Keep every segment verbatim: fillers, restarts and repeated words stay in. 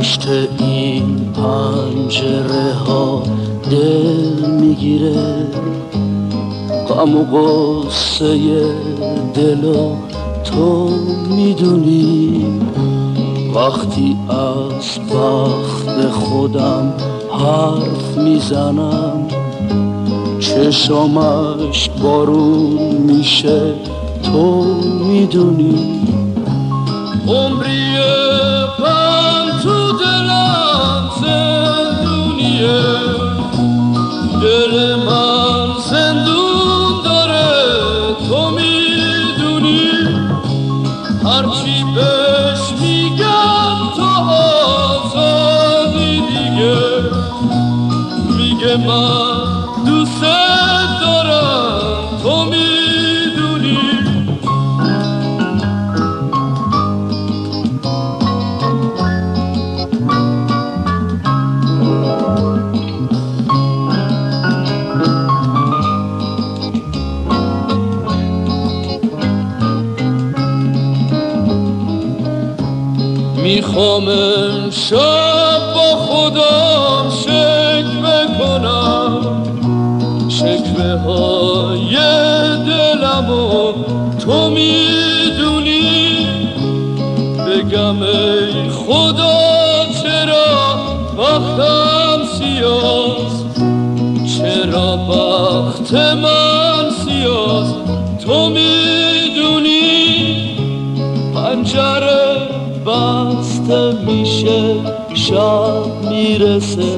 پشت این پنجره ها دل میگیره، غم و غصه دلو تو میدونی. وقتی از بخت خودم حرف میزنم، چشمش بارون میشه تو میدونی. عمری غم تو دلم زندونیه، دل من زندون داره تو میدونی. هرچی بهش میگم تو آزادی دیگه، میگه من دوست دارم تو میدونی. میخوام امشب با خودم شکوه کنم، شکوه های دلمو تو میدونی. بگم ای خدا چرا بختم سیاست، چرا بخت من سیاست تو میدونی. پنجره بسته میشه شب میرسه،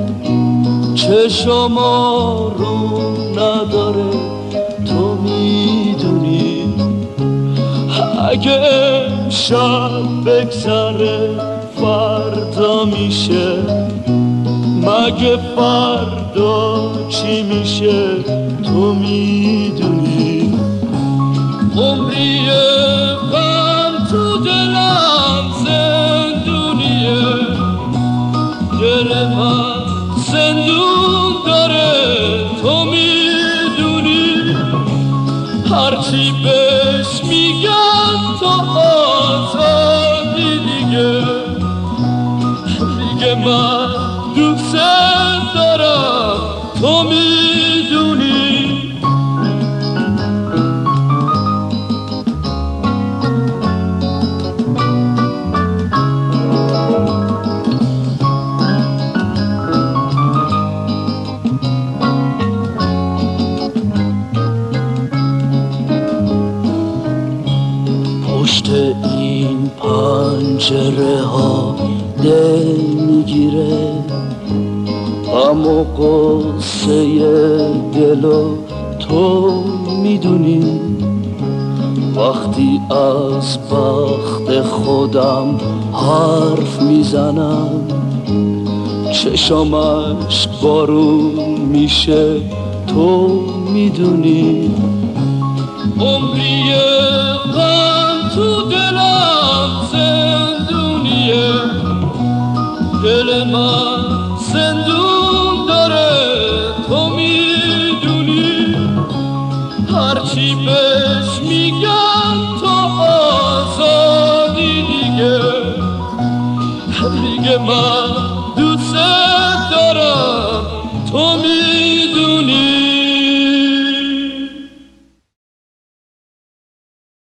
چشم رو نداره تو میدونی. اگه امشب بگذره فردا میشه، مگه فردا چی میشه تو میدونی. عمری غم تو دلم زندونیه، دل من زندون داره تو میدونی. هرچی بهش میگم تو آزادی دیگه، میگه من دوست دارم تو میدونی. پشت این پنجره ها دل میگیره، غم و غصه دلو تو میدونی. وقتی از بخت خودم حرف میزنم، چشمش بارون میشه تو میدونی. عمری غم تو دلم زندونیه، دل من زندون داره تو میدونی. هرچی بهش میگم تو آزادی دیگه، میگه من